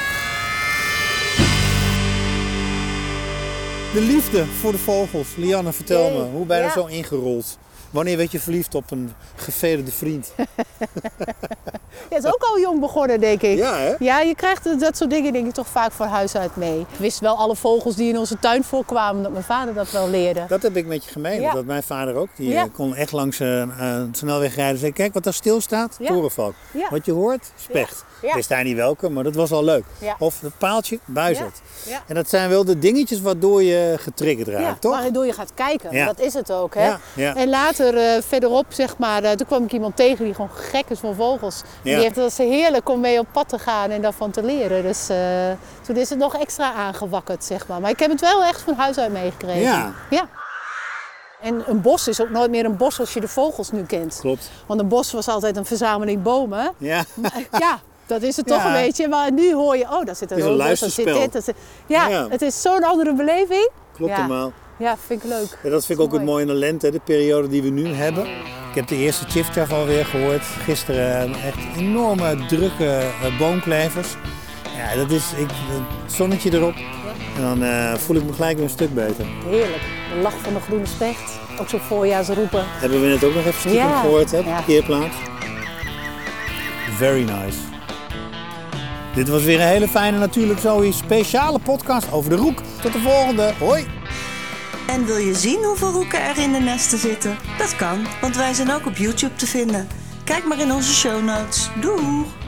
[SPEAKER 1] De liefde voor de vogels. Lianne, vertel me, hoe ben je er zo ingerold? Wanneer werd je verliefd op een gevederde vriend?
[SPEAKER 2] Ja, het is ook al jong begonnen, denk ik.
[SPEAKER 1] Ja, hè?
[SPEAKER 2] Ja, je krijgt dat soort dingen denk ik toch vaak van huis uit mee. Ik wist wel alle vogels die in onze tuin voorkwamen, dat mijn vader dat wel leerde.
[SPEAKER 1] Dat heb ik met je gemeen.
[SPEAKER 2] Ja.
[SPEAKER 1] Dat mijn vader ook. Die kon echt langs een snelweg rijden en zei, kijk wat daar stil staat, torenvalk.
[SPEAKER 2] Ja.
[SPEAKER 1] Wat je hoort, specht.
[SPEAKER 2] Ja.
[SPEAKER 1] Ik wist daar niet welke, maar dat was al leuk.
[SPEAKER 2] Ja.
[SPEAKER 1] Of het paaltje, buizerd.
[SPEAKER 2] Ja.
[SPEAKER 1] En dat zijn wel de dingetjes waardoor je getriggerd raakt, toch?
[SPEAKER 2] Waardoor je gaat kijken.
[SPEAKER 1] Ja.
[SPEAKER 2] Dat is het ook, hè?
[SPEAKER 1] Ja, ja.
[SPEAKER 2] En later, verderop, zeg maar, toen kwam ik iemand tegen die gewoon gek is van vogels.
[SPEAKER 1] Ja.
[SPEAKER 2] Die heeft het heerlijk om mee op pad te gaan en daarvan te leren. Dus toen is het nog extra aangewakkerd, zeg maar. Maar ik heb het wel echt van huis uit meegekregen. Ja. En een bos is ook nooit meer een bos als je de vogels nu kent.
[SPEAKER 1] Klopt.
[SPEAKER 2] Want een bos was altijd een verzameling bomen.
[SPEAKER 1] Ja.
[SPEAKER 2] Ja, dat is het toch een beetje. Maar nu hoor je, daar zit een
[SPEAKER 1] is een
[SPEAKER 2] roodborst, daar zit
[SPEAKER 1] luisterspel.
[SPEAKER 2] dit. Ja, het is zo'n andere beleving.
[SPEAKER 1] Klopt
[SPEAKER 2] Ja.
[SPEAKER 1] helemaal.
[SPEAKER 2] Ja, vind ik leuk.
[SPEAKER 1] Ja, dat vind ik ook het mooie in de lente, de periode die we nu hebben. Ik heb de eerste tjiftjaf alweer gehoord. Gisteren echt enorme drukke boomklevers. Ja, dat is het zonnetje erop. En dan voel ik me gelijk weer een stuk beter.
[SPEAKER 2] Heerlijk. De lach van de groene specht. Ook zo'n voorjaarsroepen.
[SPEAKER 1] Hebben we net ook nog even stiekem gehoord, hè? Op de parkeerplaats. Very nice. Dit was weer een hele fijne Natuurlijk Zoe speciale podcast over de roek. Tot de volgende. Hoi!
[SPEAKER 4] En wil je zien hoeveel roeken er in de nesten zitten? Dat kan, want wij zijn ook op YouTube te vinden. Kijk maar in onze show notes. Doeg!